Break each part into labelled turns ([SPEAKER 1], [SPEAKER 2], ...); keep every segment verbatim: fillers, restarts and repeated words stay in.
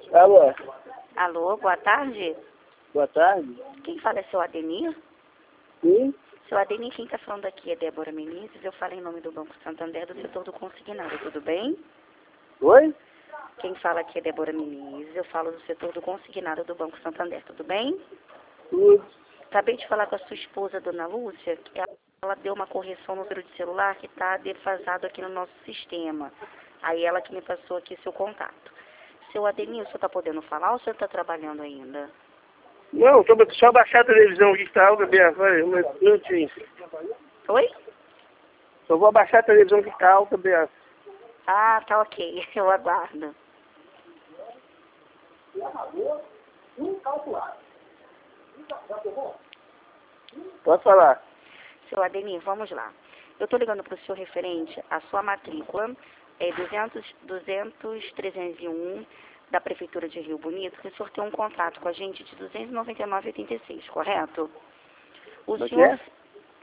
[SPEAKER 1] Alô?
[SPEAKER 2] Alô, boa tarde.
[SPEAKER 1] Boa tarde.
[SPEAKER 2] Quem fala é seu Ademir?
[SPEAKER 1] Sim?
[SPEAKER 2] Seu Ademir, quem está falando aqui é Débora Menezes. Eu falo em nome do Banco Santander do setor do consignado, tudo bem?
[SPEAKER 1] Oi?
[SPEAKER 2] Quem fala aqui é Débora Menezes. Eu falo do setor do consignado do Banco Santander, tudo bem?
[SPEAKER 1] Tudo.
[SPEAKER 2] Acabei de falar com a sua esposa, dona Lúcia, que ela, ela deu uma correção no número de celular que está defasado aqui no nosso sistema. Aí ela que me passou aqui seu contato. Seu Ademir, o senhor está podendo falar ou o senhor está trabalhando ainda?
[SPEAKER 1] Não, tô só baixar a televisão aqui que tá alta, Bia. Vai, um minutinho.
[SPEAKER 2] Oi?
[SPEAKER 1] Só vou abaixar a televisão que tá alta, Bia.
[SPEAKER 2] Ah, tá ok. Eu aguardo.
[SPEAKER 1] Pode falar.
[SPEAKER 2] Seu Ademir, vamos lá. Eu estou ligando para o senhor referente à sua matrícula é duzentos, duzentos, trezentos e um da Prefeitura de Rio Bonito, que o senhor tem um contrato com a gente de duzentos e noventa e nove reais e oitenta e seis, correto? O
[SPEAKER 1] Como é que
[SPEAKER 2] senhor,
[SPEAKER 1] é?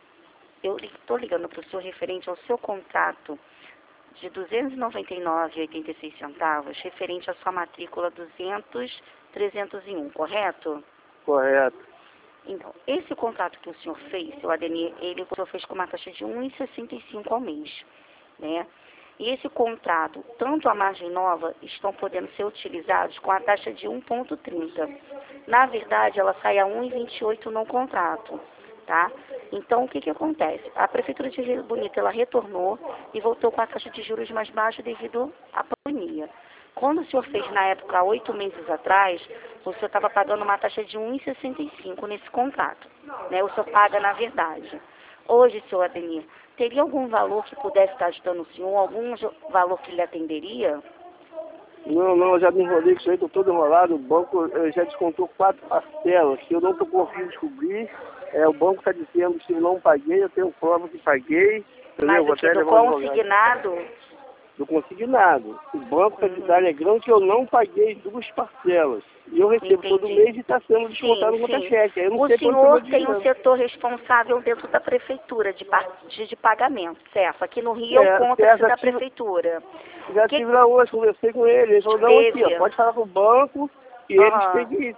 [SPEAKER 2] eu estou ligando para o senhor referente ao seu contrato de duzentos e noventa e nove reais e oitenta e seis centavos, referente à sua matrícula duzentos, trezentos e um, correto?
[SPEAKER 1] Correto.
[SPEAKER 2] Então, esse contrato que o senhor fez, seu Ademir, ele o senhor fez com uma taxa de um real e sessenta e cinco ao mês, né? E esse contrato, tanto a margem nova, estão podendo ser utilizados com a taxa de um vírgula trinta. Na verdade, ela sai a um vírgula vinte e oito no contrato, tá? Então, o que que acontece? A Prefeitura de Rio Bonito, ela retornou e voltou com a taxa de juros mais baixa devido à pandemia. Quando o senhor fez, na época, oito meses atrás, o senhor estava pagando uma taxa de um vírgula sessenta e cinco nesse contrato, né? O senhor paga na verdade. Hoje, senhor Ademir, teria algum valor que pudesse estar ajudando o senhor, algum valor que lhe atenderia?
[SPEAKER 1] Não, não, eu já me enrolei com isso aí, tô todo enrolado. O banco eh, já descontou quatro parcelas que eu não tô conseguindo descobrir. É, o banco está dizendo que eu não paguei, eu tenho prova que paguei. Entendeu?
[SPEAKER 2] Mas
[SPEAKER 1] Vou
[SPEAKER 2] o que,
[SPEAKER 1] até
[SPEAKER 2] do
[SPEAKER 1] levar um advogado.
[SPEAKER 2] consignado?
[SPEAKER 1] Do consignado. O banco está
[SPEAKER 2] Uhum.
[SPEAKER 1] alegando que eu não paguei duas parcelas. E eu recebo
[SPEAKER 2] Entendi.
[SPEAKER 1] todo mês e está sendo descontado
[SPEAKER 2] Sim,
[SPEAKER 1] no
[SPEAKER 2] sim.
[SPEAKER 1] conta-cheque. Aí eu não
[SPEAKER 2] O
[SPEAKER 1] sei quanto foi
[SPEAKER 2] senhor
[SPEAKER 1] meu
[SPEAKER 2] tem um
[SPEAKER 1] dinheiro.
[SPEAKER 2] setor responsável dentro da prefeitura de, par- de, de pagamento, certo? Aqui no Rio é o
[SPEAKER 1] É,
[SPEAKER 2] conta
[SPEAKER 1] certo,
[SPEAKER 2] da
[SPEAKER 1] já tive,
[SPEAKER 2] prefeitura.
[SPEAKER 1] já
[SPEAKER 2] Que
[SPEAKER 1] tive lá hoje, conversei com ele. Ele falou, não, aqui, ó,
[SPEAKER 2] teve?
[SPEAKER 1] pode falar com o banco e eles têm
[SPEAKER 2] Aham.
[SPEAKER 1] que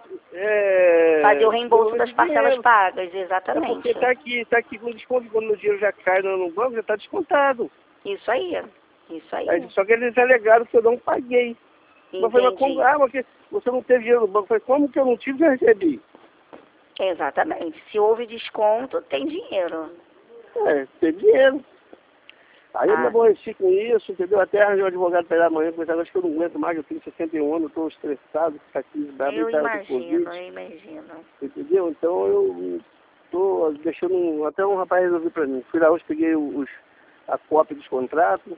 [SPEAKER 1] é,
[SPEAKER 2] Fazer o reembolso
[SPEAKER 1] devolver
[SPEAKER 2] das
[SPEAKER 1] esse
[SPEAKER 2] parcelas
[SPEAKER 1] dinheiro.
[SPEAKER 2] pagas,
[SPEAKER 1] É
[SPEAKER 2] exatamente.
[SPEAKER 1] porque tá aqui, tá aqui com desconto, quando o dinheiro já cai no no banco, já está descontado.
[SPEAKER 2] Isso aí, isso aí.
[SPEAKER 1] Aí, só que eles alegaram que eu não paguei. Mas eu falei, mas como?
[SPEAKER 2] Entendi.
[SPEAKER 1] Ah, porque você não teve dinheiro no banco. Eu falei, como que eu não tive e eu recebi?
[SPEAKER 2] Exatamente. Se houve desconto, tem dinheiro.
[SPEAKER 1] É, tem dinheiro. Aí eu me
[SPEAKER 2] Ah,
[SPEAKER 1] aborreci com isso, entendeu? Até arranjei um advogado para ir lá amanhã, mas acho que eu não aguento mais, eu tenho sessenta e um anos, estou estressado, ficar aqui, brabo,
[SPEAKER 2] eu
[SPEAKER 1] e tal, com
[SPEAKER 2] imagino,
[SPEAKER 1] Covid,
[SPEAKER 2] eu imagino.
[SPEAKER 1] entendeu? Então eu estou deixando, um- até um rapaz resolver para mim. Fui lá hoje, peguei os, a cópia dos contratos,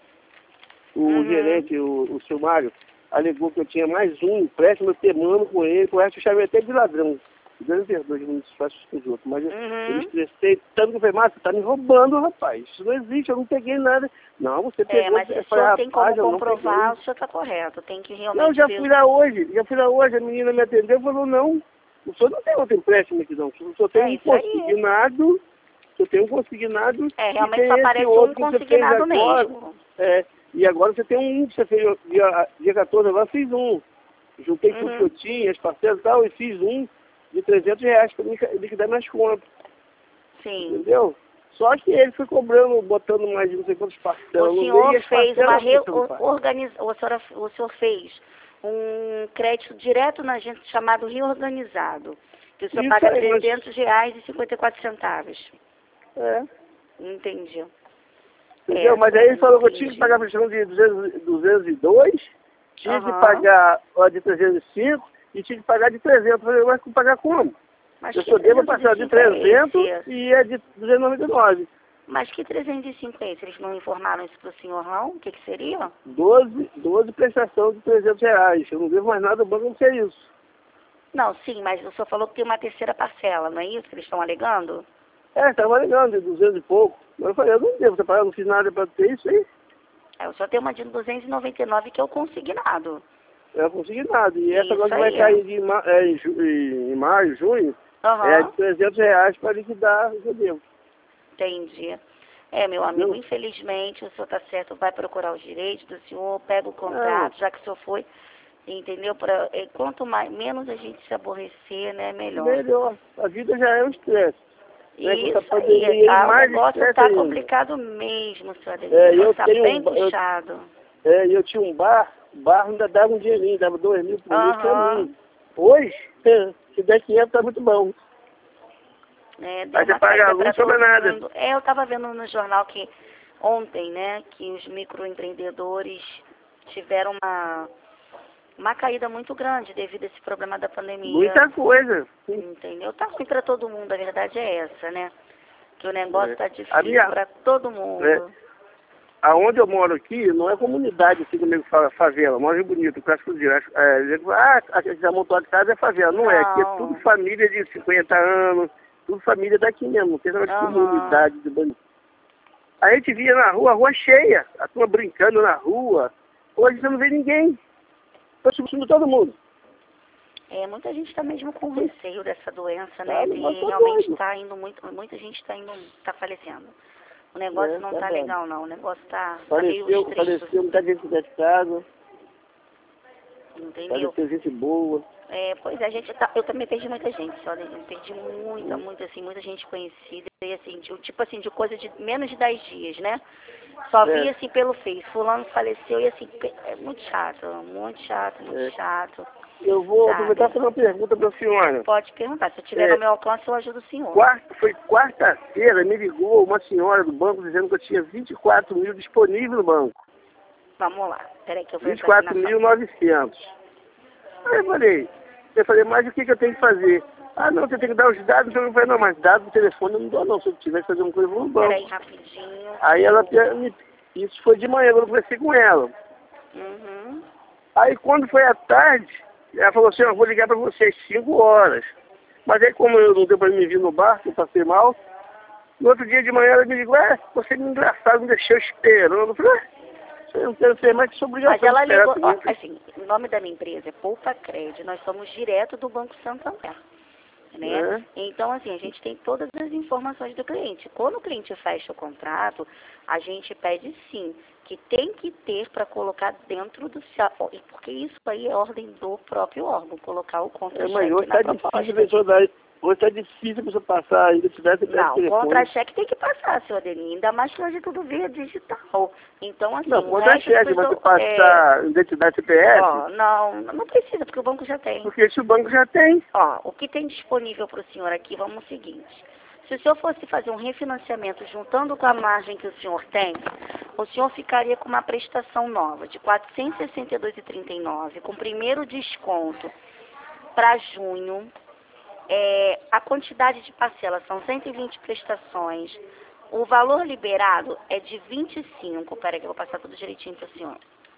[SPEAKER 1] o
[SPEAKER 2] Uhum.
[SPEAKER 1] gerente, o, o seu Mário, alegou que eu tinha mais um empréstimo, eu temando com ele, com o resto eu chamei até de ladrão. Deus me perdoe, não me faço com os outros, mas eu, eu me
[SPEAKER 2] Uhum.
[SPEAKER 1] estressei tanto que eu falei, Márcio, você tá me roubando, rapaz, isso não existe, eu não peguei nada. Não, você
[SPEAKER 2] É,
[SPEAKER 1] pegou,
[SPEAKER 2] mas se
[SPEAKER 1] eu
[SPEAKER 2] o
[SPEAKER 1] falei,
[SPEAKER 2] senhor tem como
[SPEAKER 1] rapaz, eu não
[SPEAKER 2] comprovar,
[SPEAKER 1] peguei.
[SPEAKER 2] o senhor está correto. Tem que
[SPEAKER 1] Não,
[SPEAKER 2] realmente
[SPEAKER 1] já
[SPEAKER 2] ver.
[SPEAKER 1] fui lá hoje, já fui lá hoje, a menina me atendeu e falou, não, o senhor não tem outro empréstimo aqui não, o senhor tem
[SPEAKER 2] É
[SPEAKER 1] um
[SPEAKER 2] isso aí.
[SPEAKER 1] consignado, o senhor tem um consignado
[SPEAKER 2] É,
[SPEAKER 1] e
[SPEAKER 2] realmente
[SPEAKER 1] tem
[SPEAKER 2] só
[SPEAKER 1] esse
[SPEAKER 2] aparece um
[SPEAKER 1] outro que você fez
[SPEAKER 2] consignado
[SPEAKER 1] agora.
[SPEAKER 2] mesmo.
[SPEAKER 1] É, e agora você tem um que você fez dia, dia quatorze, agora fiz um. Juntei tudo que eu
[SPEAKER 2] Uhum.
[SPEAKER 1] tinha, as parcelas e tal, e fiz um de trezentos reais para liquidar minhas contas,
[SPEAKER 2] Sim.
[SPEAKER 1] entendeu? Só que ele foi cobrando, botando mais de não sei quantas parcelas
[SPEAKER 2] O
[SPEAKER 1] no meio
[SPEAKER 2] senhor
[SPEAKER 1] e as
[SPEAKER 2] fez uma
[SPEAKER 1] parcelas
[SPEAKER 2] re...
[SPEAKER 1] você não faz.
[SPEAKER 2] organiz... o, senhor... o senhor fez um crédito direto na gente chamado reorganizado, que o senhor
[SPEAKER 1] Isso
[SPEAKER 2] paga
[SPEAKER 1] aí, mas...
[SPEAKER 2] trezentos reais e cinquenta e quatro centavos.
[SPEAKER 1] É,
[SPEAKER 2] Entendi.
[SPEAKER 1] entendeu?
[SPEAKER 2] É,
[SPEAKER 1] Mas aí ele falou que eu tinha que pagar a prestação de duzentos, duzentos e dois, tinha que
[SPEAKER 2] Aham.
[SPEAKER 1] pagar a de trezentos e cinco e tinha que pagar de trezentos. Eu falei, mas pagar como?
[SPEAKER 2] Mas
[SPEAKER 1] Eu
[SPEAKER 2] que
[SPEAKER 1] só devo passar de
[SPEAKER 2] trezentos e cinco é
[SPEAKER 1] trezentos
[SPEAKER 2] esse?
[SPEAKER 1] e é de duzentos e noventa e nove.
[SPEAKER 2] Mas que trezentos e cinco é esse? Eles não informaram isso para o senhor, não? O que que seria?
[SPEAKER 1] doze, doze prestação de trezentos reais. Eu não devo mais nada, o banco não quer isso.
[SPEAKER 2] Não, sim, mas o senhor falou que tem uma terceira parcela, não é isso que eles estão alegando?
[SPEAKER 1] É, estava ligando de duzentos e pouco. Mas eu falei, eu não devo separar, eu não fiz nada para ter isso aí.
[SPEAKER 2] É, o senhor tem uma de duzentos e noventa e nove que é o consignado.
[SPEAKER 1] Eu não consegui nada. E essa agora
[SPEAKER 2] Isso
[SPEAKER 1] que vai
[SPEAKER 2] aí.
[SPEAKER 1] cair de ma é, em, ju em maio, junho, é de
[SPEAKER 2] Aham,
[SPEAKER 1] trezentos reais para liquidar o que eu devo.
[SPEAKER 2] entendi. É, meu amigo,
[SPEAKER 1] Entendeu?
[SPEAKER 2] infelizmente o senhor está certo, vai procurar os direitos do senhor, pega o
[SPEAKER 1] Não,
[SPEAKER 2] contrato, já que o senhor foi. Entendeu? Pra, é, quanto mais, menos a gente se aborrecer, né, melhor.
[SPEAKER 1] Melhor. A vida já é um estresse. Né,
[SPEAKER 2] Isso
[SPEAKER 1] essa
[SPEAKER 2] aí,
[SPEAKER 1] pandemia,
[SPEAKER 2] tá? O
[SPEAKER 1] mais
[SPEAKER 2] negócio
[SPEAKER 1] estresse
[SPEAKER 2] tá
[SPEAKER 1] ainda.
[SPEAKER 2] complicado mesmo, senhor Adenir.
[SPEAKER 1] É, eu
[SPEAKER 2] Tá
[SPEAKER 1] tenho
[SPEAKER 2] bem
[SPEAKER 1] um ba- eu-
[SPEAKER 2] puxado.
[SPEAKER 1] É, e eu tinha um bar, o bar ainda dava um dinheirinho, dava dois mil por mês pra
[SPEAKER 2] Aham.
[SPEAKER 1] mim. Hoje, se der quinhentos tá muito bom.
[SPEAKER 2] É, deu
[SPEAKER 1] Aí você
[SPEAKER 2] uma
[SPEAKER 1] paga a
[SPEAKER 2] caída
[SPEAKER 1] luz,
[SPEAKER 2] para
[SPEAKER 1] sobra
[SPEAKER 2] todo
[SPEAKER 1] nada.
[SPEAKER 2] mundo. É, eu estava vendo no jornal que ontem, né, que os microempreendedores tiveram uma, uma caída muito grande devido a esse problema da pandemia.
[SPEAKER 1] Muita coisa.
[SPEAKER 2] Entendeu? Tá ruim para todo mundo, a verdade é essa, né? Que o negócio
[SPEAKER 1] É.
[SPEAKER 2] tá
[SPEAKER 1] A
[SPEAKER 2] difícil
[SPEAKER 1] minha-
[SPEAKER 2] para todo mundo.
[SPEAKER 1] É. Aonde eu moro aqui, não é comunidade, assim, como ele fala, favela. Moro em Bonito, Praça Cruzeiro. É, ele fala, ah, a gente amontou de casa é favela. Não, é, aqui é
[SPEAKER 2] Não.
[SPEAKER 1] tudo família de cinquenta anos, tudo família daqui mesmo, não tem nada de
[SPEAKER 2] Aham.
[SPEAKER 1] comunidade de bandido. A gente via na rua, a rua cheia, a turma brincando na rua. Hoje você não vê ninguém. Estou substituindo todo mundo.
[SPEAKER 2] É, muita gente está mesmo com receio dessa doença, né?
[SPEAKER 1] Tá,
[SPEAKER 2] E
[SPEAKER 1] mas tá
[SPEAKER 2] realmente
[SPEAKER 1] doido.
[SPEAKER 2] está indo muito, muita gente está indo, está falecendo. O negócio
[SPEAKER 1] É,
[SPEAKER 2] não
[SPEAKER 1] tá
[SPEAKER 2] tá
[SPEAKER 1] bom.
[SPEAKER 2] legal não, o negócio tá, tá meio
[SPEAKER 1] Faleceu,
[SPEAKER 2] estrito,
[SPEAKER 1] faleceu muita gente dentro de casa,
[SPEAKER 2] entendeu?
[SPEAKER 1] faleceu gente boa.
[SPEAKER 2] É, pois é, a gente tá, eu também perdi muita gente, só, né? Eu perdi muita, muita, assim, muita gente conhecida, e assim, de, tipo assim, de coisa de menos de dez dias, né? Só
[SPEAKER 1] É.
[SPEAKER 2] vi assim pelo Face, fulano faleceu e assim, pe- é muito chato, muito chato, muito
[SPEAKER 1] É.
[SPEAKER 2] chato.
[SPEAKER 1] Eu vou
[SPEAKER 2] Sabe?
[SPEAKER 1] aproveitar e fazer uma pergunta para a senhora.
[SPEAKER 2] Pode perguntar, se eu tiver
[SPEAKER 1] É.
[SPEAKER 2] no meu alcance eu ajudo o senhor.
[SPEAKER 1] Quarta, foi quarta-feira, me ligou uma senhora do banco dizendo que eu tinha vinte e quatro mil disponível no banco.
[SPEAKER 2] Vamos lá, peraí que eu vou
[SPEAKER 1] vinte e
[SPEAKER 2] entrar aqui
[SPEAKER 1] quatro
[SPEAKER 2] na
[SPEAKER 1] mil e novecentos. Aí eu falei, eu falei, mas o que, que eu tenho que fazer? Ah, não, você tem que dar os dados. Eu falei, não, mas dados do telefone eu não dou não. Se eu tiver que fazer uma coisa, eu vou no banco.
[SPEAKER 2] Peraí, rapidinho.
[SPEAKER 1] Aí ela, me- isso foi de manhã, eu conversei com ela.
[SPEAKER 2] Uhum.
[SPEAKER 1] Aí quando foi à tarde, ela falou assim, eu vou ligar para vocês cinco horas. Mas aí como eu não deu para me vir no barco, eu passei mal, no outro dia de manhã ela me ligou, é, você é engraçado, me deixou esperando. Eu falei, ah, eu não quero ser mais que sua obrigação.
[SPEAKER 2] Mas ela
[SPEAKER 1] de esperar
[SPEAKER 2] ligou, ó,
[SPEAKER 1] comigo.
[SPEAKER 2] assim, o nome da minha empresa é Poupa Crédito, nós somos direto do Banco Santander, né?
[SPEAKER 1] É.
[SPEAKER 2] Então, assim, a gente tem todas as informações do cliente. Quando o cliente fecha o contrato, a gente pede sim, que tem que ter para colocar dentro do seu, porque isso aí é ordem do próprio órgão, colocar o
[SPEAKER 1] É,
[SPEAKER 2] contra-cheque
[SPEAKER 1] mas hoje
[SPEAKER 2] na
[SPEAKER 1] está
[SPEAKER 2] proposta.
[SPEAKER 1] difícil a pessoa dar, hoje está difícil a pessoa passar a identidade e
[SPEAKER 2] Não,
[SPEAKER 1] telefone.
[SPEAKER 2] contra-cheque tem que passar, senhor Adenir, ainda mais que hoje é tudo via digital. Então, assim,
[SPEAKER 1] Não,
[SPEAKER 2] o
[SPEAKER 1] contra-cheque,
[SPEAKER 2] resto
[SPEAKER 1] mas
[SPEAKER 2] das
[SPEAKER 1] se
[SPEAKER 2] pessoas- é,
[SPEAKER 1] passar identidade C P F,
[SPEAKER 2] ó, não, não precisa, porque o banco já tem.
[SPEAKER 1] porque esse banco já tem.
[SPEAKER 2] Ó, o que tem disponível para o senhor aqui, vamos o seguinte. Se o senhor fosse fazer um refinanciamento juntando com a margem que o senhor tem, o senhor ficaria com uma prestação nova de quatrocentos e sessenta e dois reais e trinta e nove centavos, com primeiro desconto para junho. É, a quantidade de parcelas são cento e vinte prestações. O valor liberado é de vinte e cinco. Peraí que eu vou passar tudo direitinho para o senhor.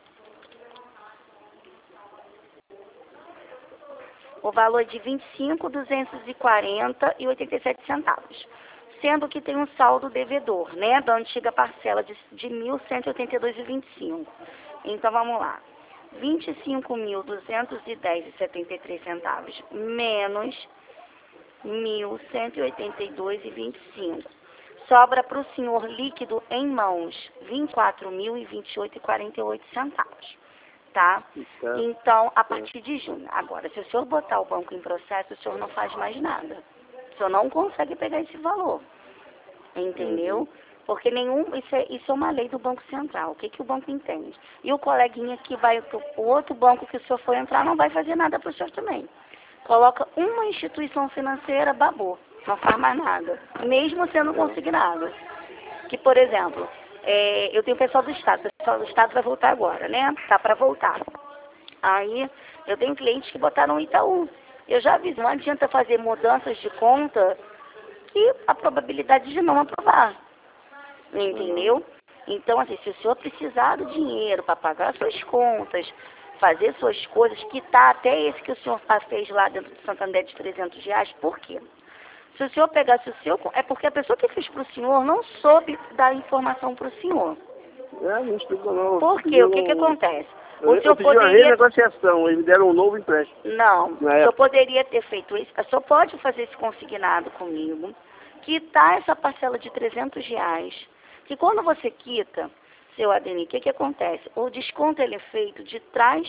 [SPEAKER 2] O valor é de vinte e cinco mil duzentos e quarenta reais e oitenta e sete centavos. Sendo que tem um saldo devedor, né, da antiga parcela de, de mil cento e oitenta e dois reais e vinte e cinco centavos. Então, vamos lá. vinte e cinco mil duzentos e dez reais e setenta e três centavos menos mil cento e oitenta e dois reais e vinte e cinco centavos. Sobra para o senhor líquido em mãos vinte e quatro mil e vinte e oito reais e quarenta e oito centavos. Tá?
[SPEAKER 1] Tá.
[SPEAKER 2] Então, a partir de junho. Agora, se o senhor botar o banco em processo, o senhor não faz mais nada. O senhor não consegue pegar esse valor. Entendeu?
[SPEAKER 1] Uhum.
[SPEAKER 2] Porque nenhum, isso é, isso é uma lei do Banco Central. O que, que o banco entende? E o coleguinha que vai, o outro banco que o senhor for entrar, não vai fazer nada para o senhor também. Coloca uma instituição financeira, babou. Não faz mais nada. Mesmo sendo consignado. Que, por exemplo, é, eu tenho o pessoal do Estado. O pessoal do Estado vai voltar agora, né? Tá para voltar. Aí, eu tenho clientes que botaram o Itaú. Eu já aviso, não adianta fazer mudanças de conta que a probabilidade de não aprovar. Entendeu? Então, assim, se o senhor precisar do dinheiro para pagar suas contas, fazer suas coisas, quitar até esse que o senhor fez lá dentro do Santander de trezentos reais, por quê? Se o senhor pegasse o seu, é porque a pessoa que fez para o senhor não soube dar informação para o senhor.
[SPEAKER 1] É, não explicou não.
[SPEAKER 2] Por quê? O que, que acontece? O
[SPEAKER 1] Eu,
[SPEAKER 2] senhor
[SPEAKER 1] eu pedi uma
[SPEAKER 2] poderia...
[SPEAKER 1] renegociação, eles me deram um novo empréstimo.
[SPEAKER 2] Não, o
[SPEAKER 1] Na
[SPEAKER 2] senhor
[SPEAKER 1] época.
[SPEAKER 2] poderia ter feito isso. O senhor pode fazer esse consignado comigo, quitar essa parcela de trezentos reais, que quando você quita, seu Adenir, o que, que acontece? O desconto ele é feito de trás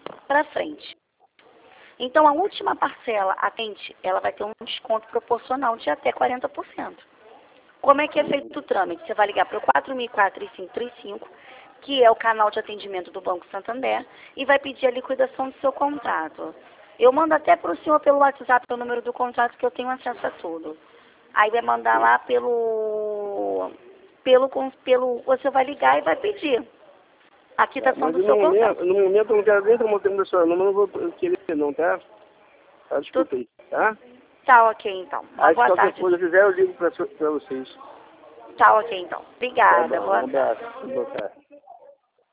[SPEAKER 2] para frente. Então, a última parcela, atente, ela vai ter um desconto proporcional de até quarenta por cento. Como é que é feito o trâmite? Você vai ligar para o quatro mil e quatro, três cinco três cinco, que é o canal de atendimento do Banco Santander, e vai pedir a liquidação do seu contrato. Eu mando até para o senhor pelo WhatsApp o número do contrato, que eu tenho acesso a tudo. Aí vai mandar lá pelo... pelo, pelo você vai ligar e vai pedir a quitação do
[SPEAKER 1] no
[SPEAKER 2] seu
[SPEAKER 1] momento,
[SPEAKER 2] contrato.
[SPEAKER 1] no momento eu não quero nem estar montando seu número, não vou querer não, tá? Tá, desculpa aí, tá?
[SPEAKER 2] Tá ok, então. Uma
[SPEAKER 1] Aí se
[SPEAKER 2] boa
[SPEAKER 1] qualquer
[SPEAKER 2] tarde.
[SPEAKER 1] coisa fizer, eu ligo pra, pra vocês.
[SPEAKER 2] Tá ok, então.
[SPEAKER 1] Tá
[SPEAKER 2] Obrigada.
[SPEAKER 1] bom,
[SPEAKER 2] Boa
[SPEAKER 1] um
[SPEAKER 2] tarde.
[SPEAKER 1] abraço. Boa tarde.